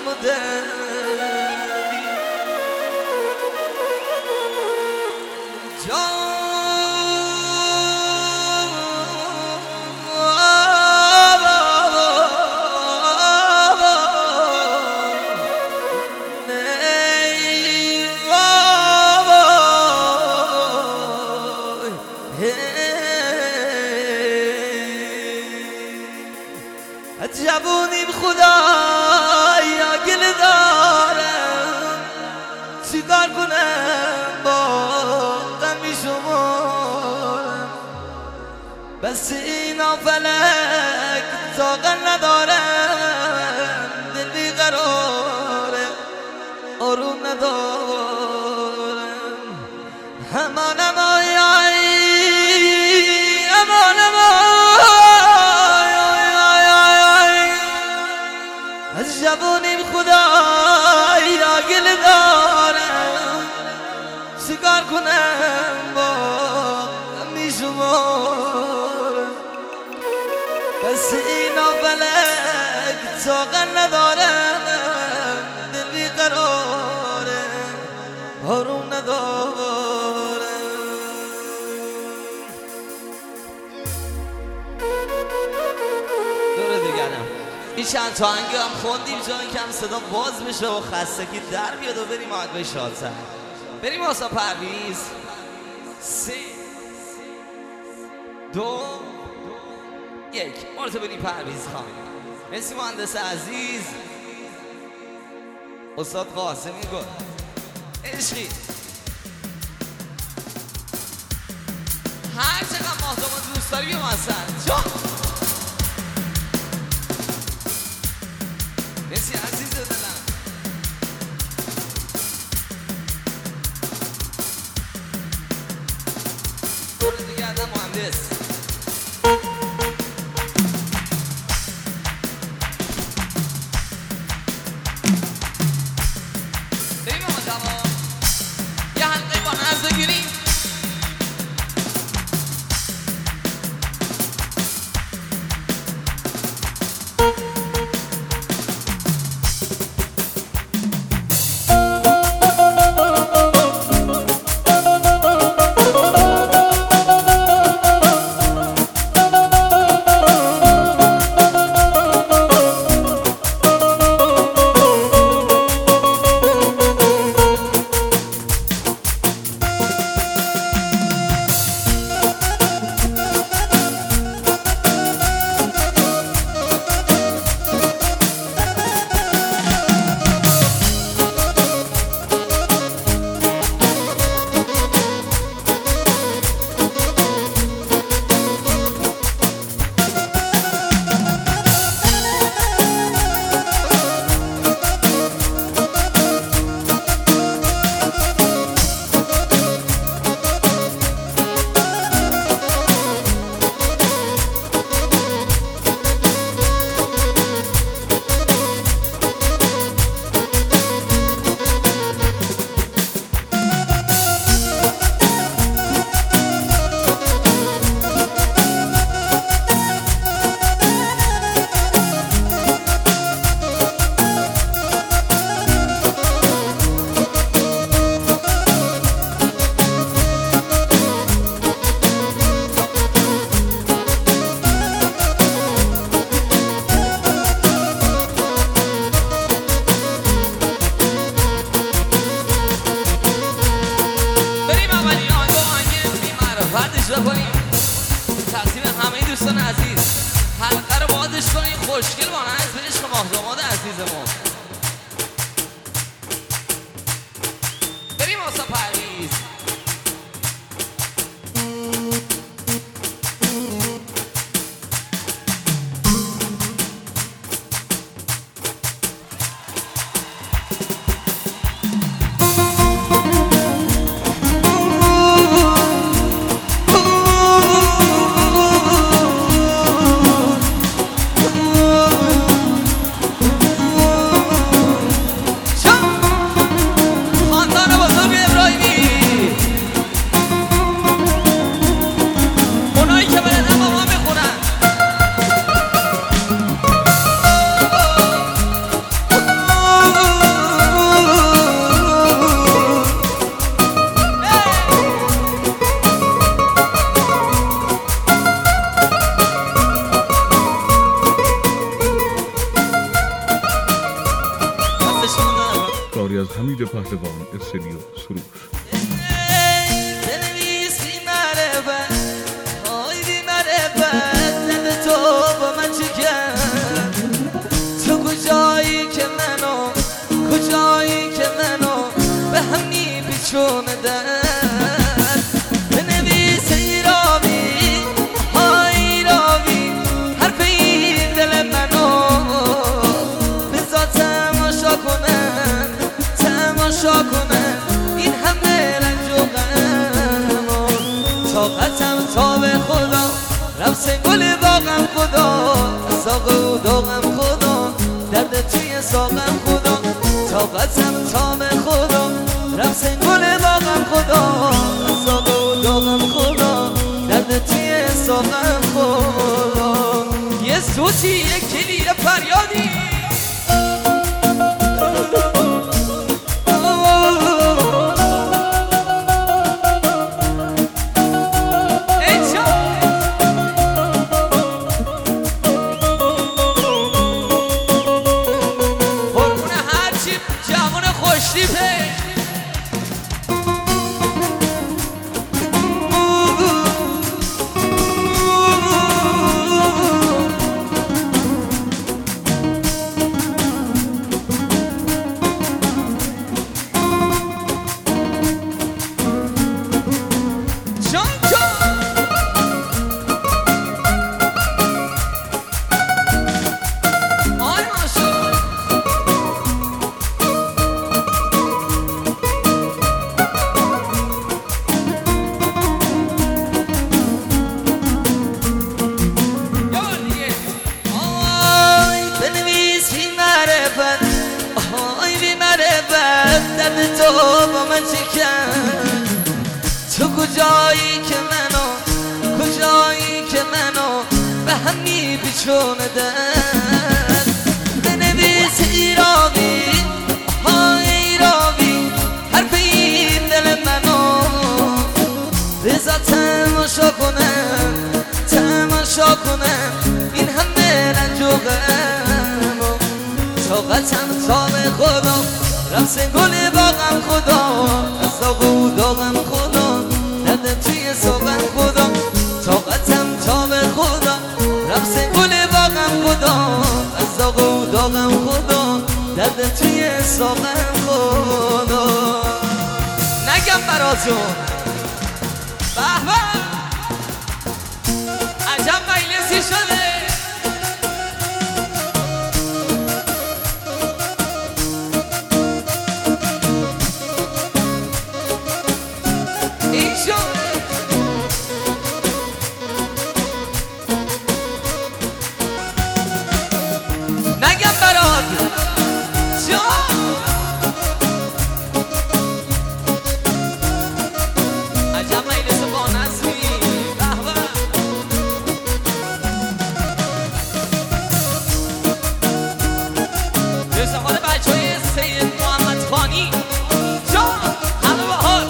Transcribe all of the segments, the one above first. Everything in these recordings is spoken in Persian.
و دلی جوونیم خدایا گل دارم چیکار کنم با غمی شمارم بس اینا فلک طاقت ندارم دل بیقراره آروم ندارم همانم از جوونیم خدایا گل دارم چیکار کنم با غمی شمارم بس اینا فلک طاقت ندارم دل بیقراره آروم ندارم دور دیگرم این چند تا آهنگ هم خوندیم جایی کم صدا باز بشه و خستگی در بیاد و بریم آهنگ شادتر بریم واسه پرویز 3 2 1 مرتبه بریم پرویز خان مرسی مهندس عزیز استاد قاسمی گل عشقی هر چقدر ماهدامون دوست داری بیم اصلا جان مرسی عزیز دلم دور دیگه ادم مهندس بریم آقا جواب یه حلقه با ناز بگیریم تقسیم همه دوستان عزیز حلقه رو بازش کنین خوشگل با ناز به عشق ماهداماد عزیزمون بریم واسه پرویز پهلوان استودیو سروش. بنویسی معرفت های بی معرفت دل تو با من چی کرد؟ تو کجایی که منو به هم میپیچونه درد؟ بنویس ایراوی های ایراوی حرف این دل منو بذار تماشا کنن این همه رنج و غم طاقتم تا به خدا رفت گل باغم خدا ساق و داغم خدا درد توی ساقم خدا طاقتم تا به خدا رفت گل باغم خدا ساق و داغم خدا درد توی ساقم خدا. یه سوتی یه کلید فریادی تو با من چی کرد؟ تو کجایی که منو به هم میپیچونه درد؟ بنویس ایراوی های ایراوی حرف این دل منو بذار تماشا کنن این همه رنج و غم طاقتم تا به خدا رفت گل باغم خدا ساق و داغم خدا درد توی ساقم خدا طاقتم تا به خدا رفت گل باغم خدا ساق و داغم خدا درد توی ساقم خدا. نگم براتون به به عجب مجلسی شده نگم برات عجب مجلس با نظمی به شمال بچه های سید محمد خانی جان همه بحال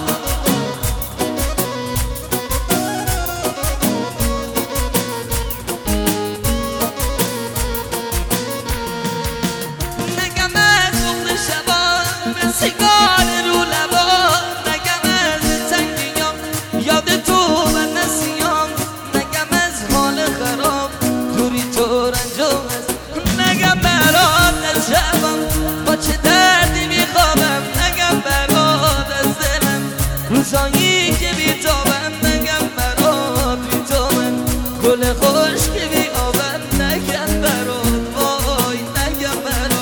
سیگار رو لبا نگم از تنگیام یاد تو و نسیام نگم از حال خراب دوری تو رنجام است نگم برات از شبم با چه دردی میخوابم نگم برات از دلم روزایی که بیتابم نگم برات بیتابم گل خوش که بیابم نگم برات وای نگم برات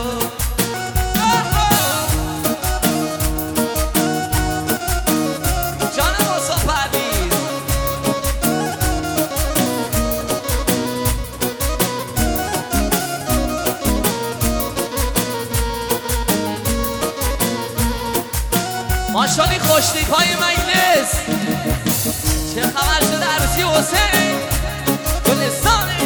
ماشالی خوشتیپ های مجلس چه خبر شده عروسی حسین گلستانه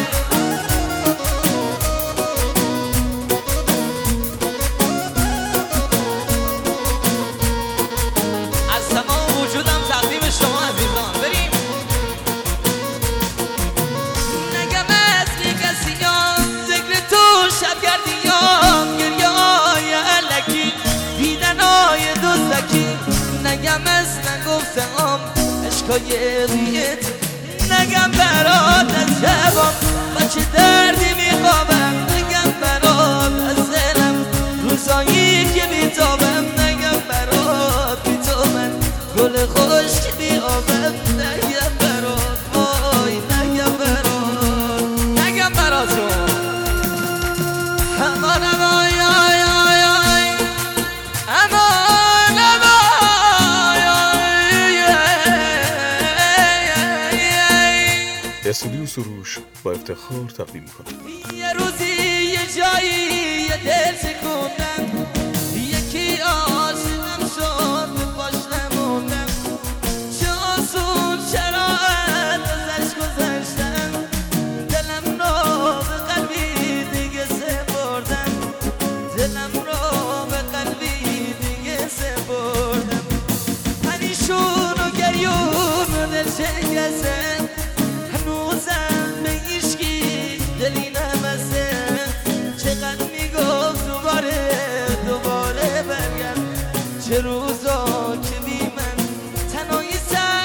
از تمام وجودم تقدیم شما عزیزان بریم نگم از کسیان ذکر تو شب گردیان گریه های علکی دیدن های گریت نگم برات از شبام با چه دردی میخوابم نگم برات از دلم روزایی که بیتابم نگم برات بی تو من گل خشک بیابم نگم برات وای نگم برات نگم برات امان امان آی آی آی امان استودیو سروش با افتخار تقدیم می‌کند. یه روزی یه جایی یه دل سکوندم یکی عاشقم شد به پاش نموندم چه آسون چرا ازش گذشتم دلم رو به قلبی دیگه سپردم دلم رو به قلبی دیگه سپردم پریشون و گریون و دل شکستم هنوزم به هیچکی دلی نبسته چقدر میگفت دوباره برگرد چه روزا که بی من تنهایی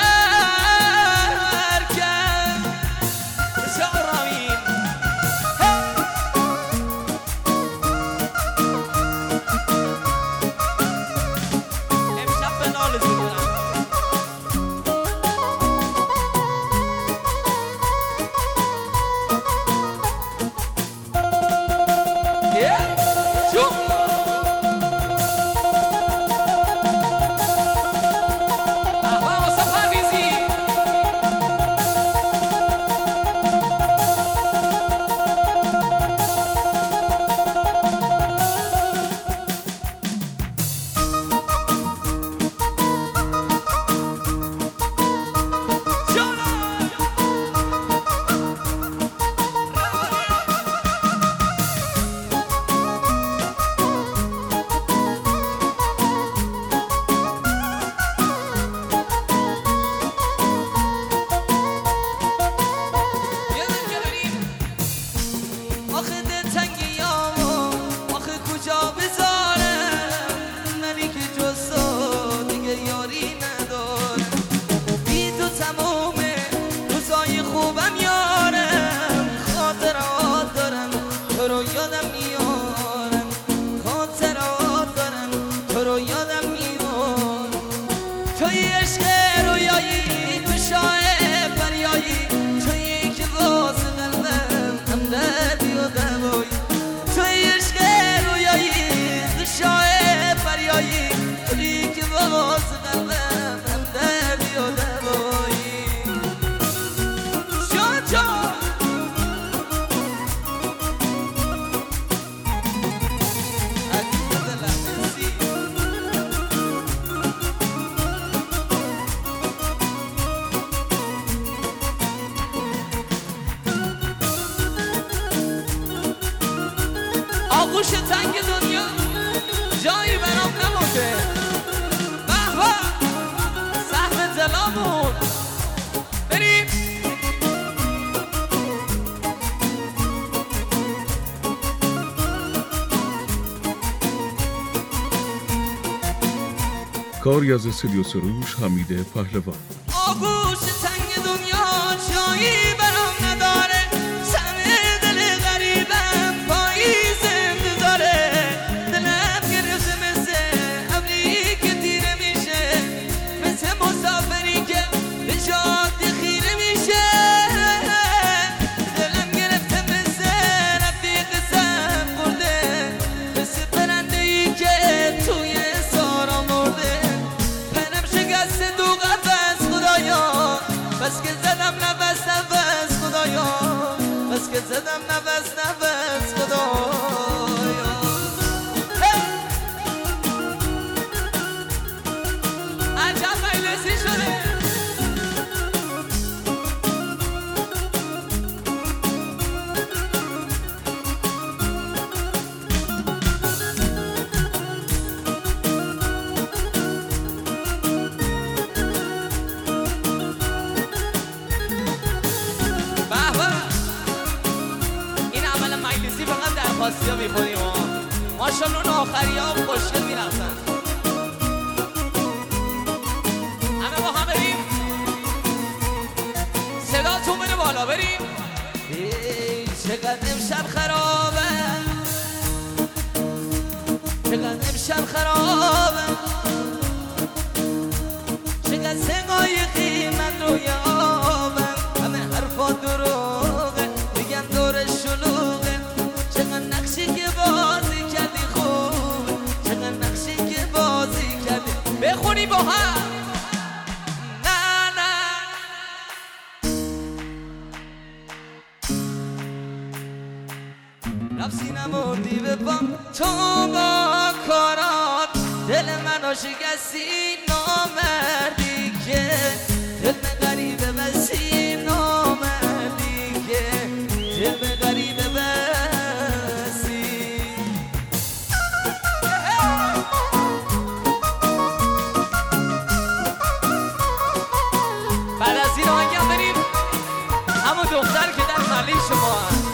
سر کرد شعرامین امشب به نال زیدونم آغوش تنگ دنیا جایی برام نمونده به به سهم دلامون بریم کاری از استودیو سروش حمید پهلوان. آغوش تنگ دنیا جایی برام نداره سهم دل غریبم پایی زنده داره دلم گرفته مثل ابری که دیره میشه مثل مسافری که به جاده خیره میشه دلم گرفته مثل رفیق سم برده مثل پرنده ای که توی سارا مرده پرم شکسته دو قفس خدایا بس که زدم نفس خدایا بس که زدم نفس خدایا عجب مجلسی شده درخواستی ها میخونیم ماشالله اون آخری ها خوشگل میرفتن همه با هم بریم بالا بریم. چقدر امشب خرابه، چقدر امشب خرابه، چقدر سقای قیمت روی آبم، همه حرفا دروغه میگن دور شلوغه. چقدر نقشی که بازی کردی خوبه، چقدر نقشی که بازی کردی. بخونی با هم. نه نه رفتی نمردی به پام تو با کارات، دل منو شکستی نامردی که دل به غریبه بسی، نامردی که دل به غریبه بسی. بعد از این آهنگم بریم همون دختر که در خالی شما هست.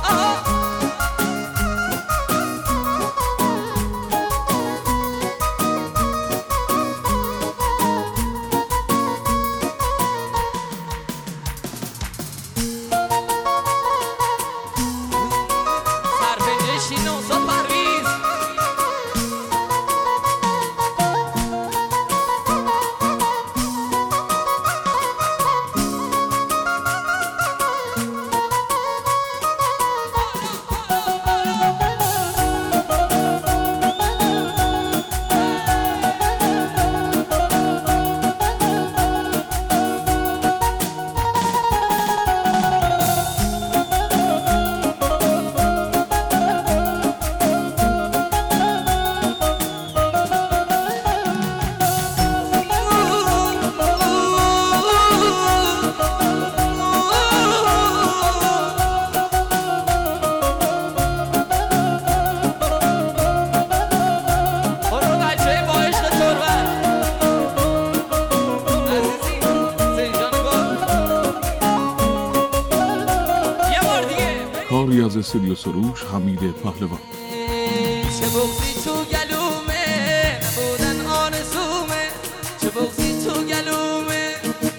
کاری از استودیو سروش حمید پهلوان. چه بغضی تو گلومه نبودن آرزومه، چه بغضی تو گلومه،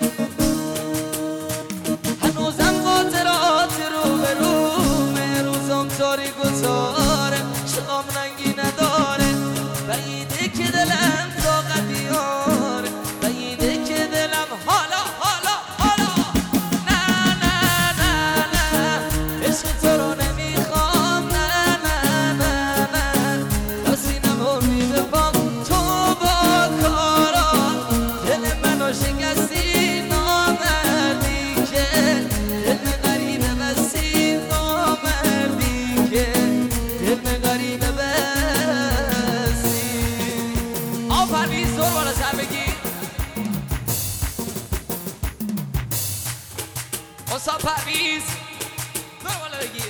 هنوزم خاطرات رو به رومه. روزم تاری گذاره شام رنگی نداره، بعیده که دلم طاقت بیاره، بعیده که دلم حالا حالا حالا. نه نه نه نه عشق تو رو نمیخوام، نه نه نه نه راستی نمردی به پام تو با کارات، دل منو شکستی نامردی که دل غریبه بسی، نامردی که دل غریبه بسی. آفرین زور بالا سر بگی استاد پرویز، زور بالا بگیر.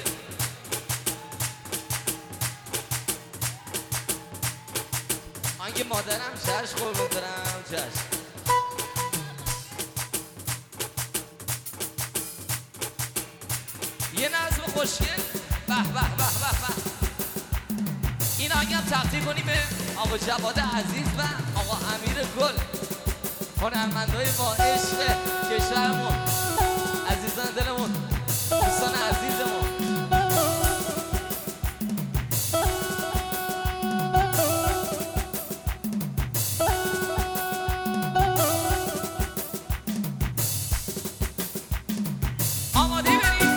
آنگه مادرم چشم قربون برم چشم. یه نظم خوشگل به به به به به. این آنگه هم تقدیم کنیم به آقا جواد عزیز و آقا امیر گل، هنرمندای با عشق کشورمون، عزیزان دلمون، دوستان عزیزمون. آماده بریم.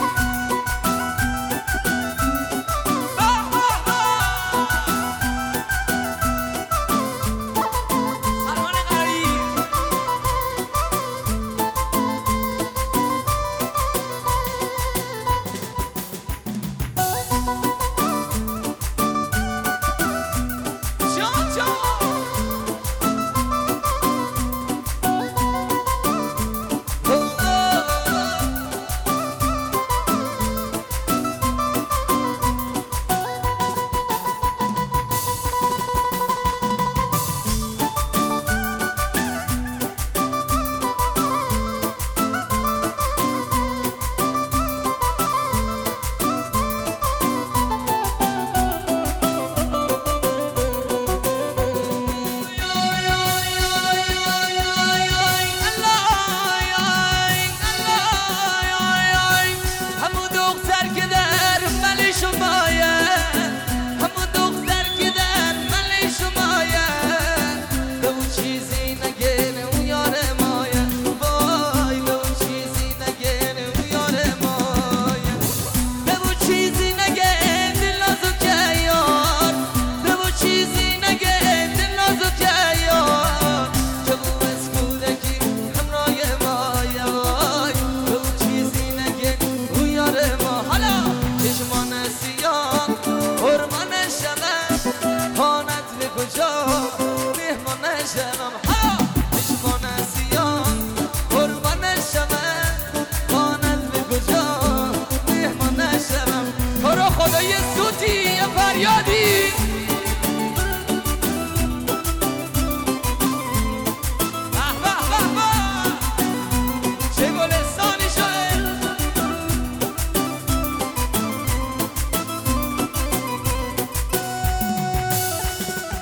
سلمان غریب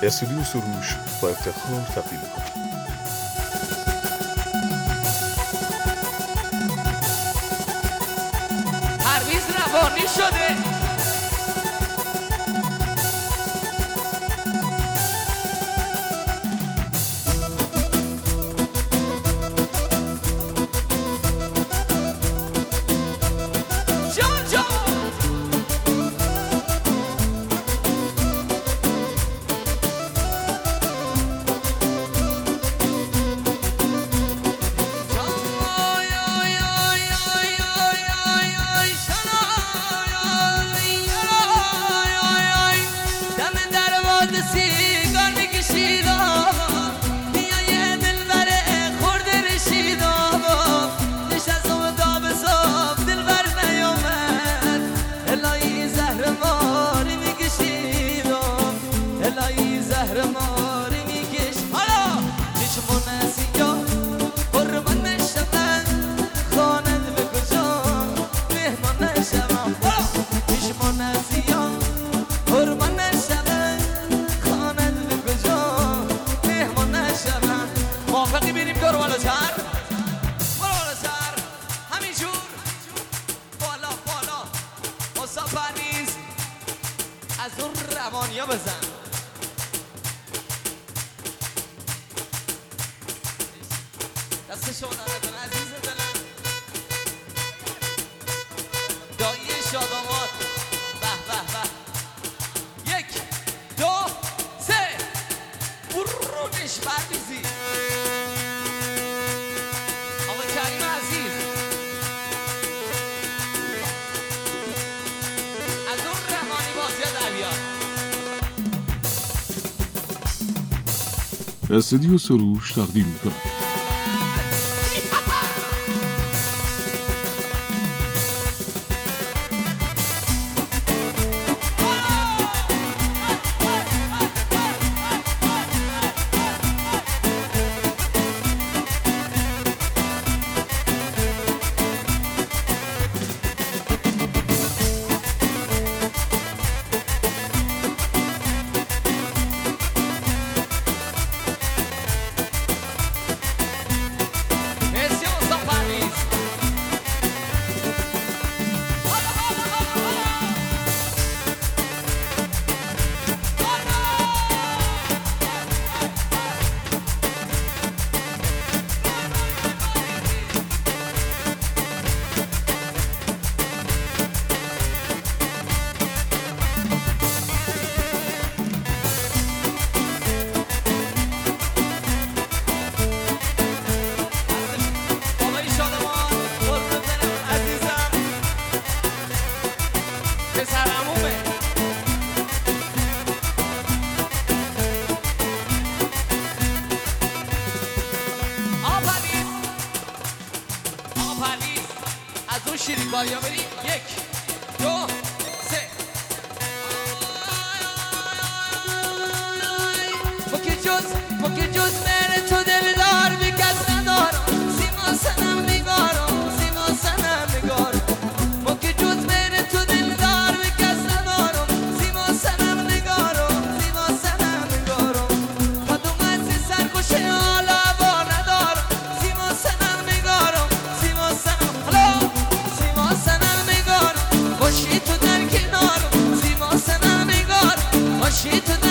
استودیو سروش با افتخار تقدیم می‌کند. پرویز روانی شده. موافقی بریم دور بالاتر، بالاتر، همینجور بالا بالا. استاد پرویز از اون روانیا بزن. دست شما در نکنه عزیز دلم. دایی شادامات. به به به. 1 2 3 برونش پرویزی. آقا کریم عزیز از اون روانی بازی در بیاد. استودیو سروش تقدیم می‌کند. شیرین باریا بریم. 1 2 3 فوق جز من تو دلدار بی کس ندارم. سیما سنم نگارم، سیما سنم نگارم. فوق جز من تو دلدار بی کس ندارم. سیما سنم نگارم، سیما سنم نگارم. خودم از سرکوشه حالا با ندارم. سیما سنم نگارم، سیما سنم حالا. سیما سنم نگارم باشی تو در کنارم. سیما سنم نگارم باشی تو